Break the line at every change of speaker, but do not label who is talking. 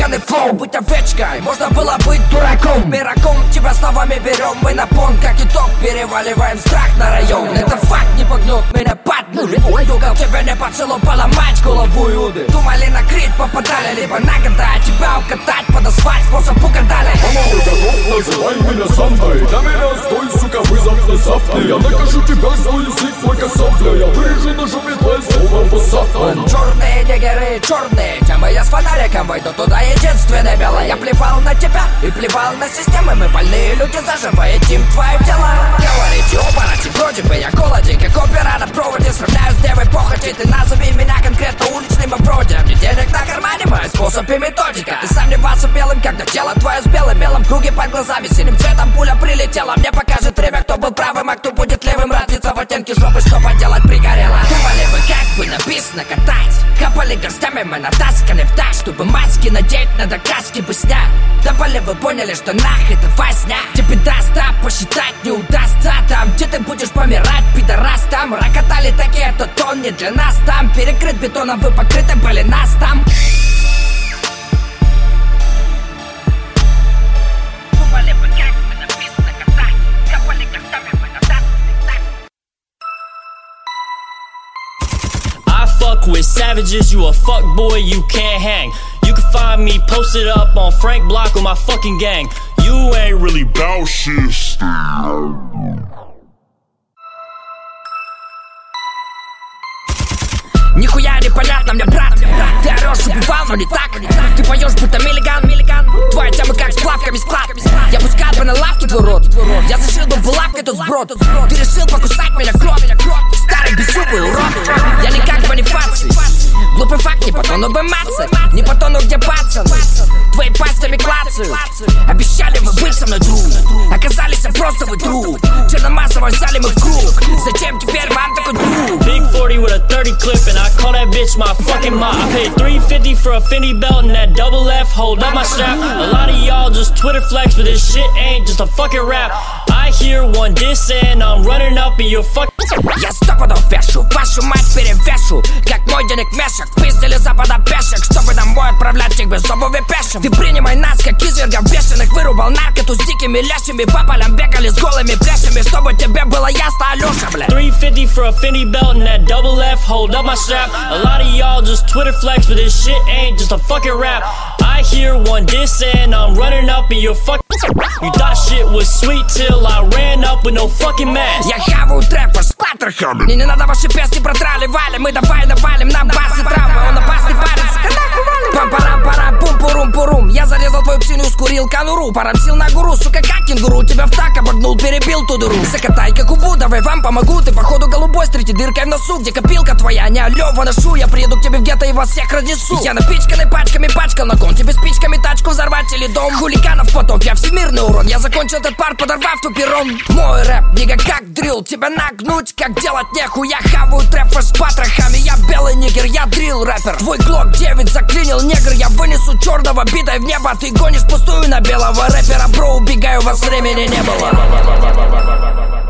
пьяный флоу, быть овечкой, можно было быть дураком. Пирогом тебя словами берем мы на понт, как итог переваливаем страх на район. Это факт, не погнет меня под нуль. Югал тебя не под силу поломать голову Иуды. Думали на крит попадали, либо на года тебя укатать, подозвать, способ угадали.
Мама, готов, называй меня Сантой. На меня стой, сука, вызов на завтра. Я накажу тебя, свой язык, твой косовля. Я вырежу ножом метлой словом посадком.
Черные негеры, черные темы, я с фонариком войду туда единственное белое. Я плевал на тебя и плевал на системы. Мы больные люди, заживо едим твое тело. Говорите, оборотень, вроде бы я голоден, как опера на проводе. Сравняю с девой похоти, ты назови меня конкретно уличным вроде. Мне денег на кармане, мой способ и методика. Ты сомневался белым, когда тело твое с белым мелом. Круги под глазами, синим цветом пуля прилетела. Мне покажет время, кто был правым, а кто будет левым. Разница в оттенке жопы, что поделать пригорело. Думали вы, как бы написано катать. Капали горстями, мы натасканы в так, чтобы маски надеть, надо каски бы снять. Давали вы поняли, что нах это возня. Тебе даст, а посчитать не удастся. Там, где ты будешь помирать, пидорас. Там рокотали такие, это тон не для нас. Там перекрыт бетоном, вы покрыты были нас там. Думали вы, как бы написано катать. Капали горстями, мы натасканы в так.
I fuck with savages, you a fuck boy, you can't hang. You can find me posted up on Frank Block with my fucking gang. You ain't really bout shit.
Нихуя непонятно мне, брат. Ты орешь, убивал, но не так. Ты поешь, будто миллиган. Твоя тема как с плавками склад. Я пускал бы на лавке твой рот. Я зашил бы булавкой тот сброд. Ты решил покусать меня крот. Старый беззубый урод. Я никак Бонифаций. Глупый факт, не по тону бы маться. Не по тону, где пацаны. Твои пастями клацают. Обещали вы быть со мной, друг. Оказались просто вы друг. Черномазово взяли мы в круг. Зачем теперь вам такой друг?
Big 40 with a 30 clip and I call that bitch my fucking ma. I paid $350 for a Fendi belt and that double F hold up my strap. A lot of y'all just Twitter flex, but this shit ain't just a fucking rap. I hear one diss and I'm running up in your fucking.
Я стопудов вешу, вашу мать перевешу. Как мой денег мешок, пиздили запада пешек. Чтобы домой отправлять их без обуви пешим. Ты принимай нас, как извергов бешеных. Вырубал наркоту с дикими лещами. По полям бегали с голыми плешами. Чтобы тебе было ясно, Алёша, блядь.
$350 for a Fendi belt and that double F hold up my strap. A lot of y'all just Twitter flex, but this shit ain't just a fucking rap. I hear one diss and I'm running up in your fucking. You thought shit was sweet till I ran up with no fucking mask.
Я хаваю трэпер с патрахом. Мне не надо ваши песни протраливали. Мы давай навалим на бас и травмы. Он опасный парень, пам-парам-парам, пум-пурум-пурум. Я зарезал твою псину, скурил конуру. Порамсил на гуру, сука, как кенгуру. Тебя в так обогнул, перебил ту дуру. Закатай, как убу, давай вам помогу. Ты походу голубой с третьей дыркой в носу. Где копилка твоя, не алёва ношу. Я приеду к тебе в гетто и вас всех разнесу. Я напичканный пачками пачкал на кон. Тебе спичками тачку взорвать или дом. Хулиганов потоп, я всемирный урон. Я закончил этот пар, подорвав ту перрон. Мой рэп, нига, как дрил. Тебя нагнуть, как делать нехуй. Я хаваю трэпер с патрахами. Я белый нигер, я дрил рэпер. Твой глок 9 заклинил негр. Я вынесу черного битой в небо. Ты гонишь пустую на белого рэпера. Бро, убегаю, вас времени не было.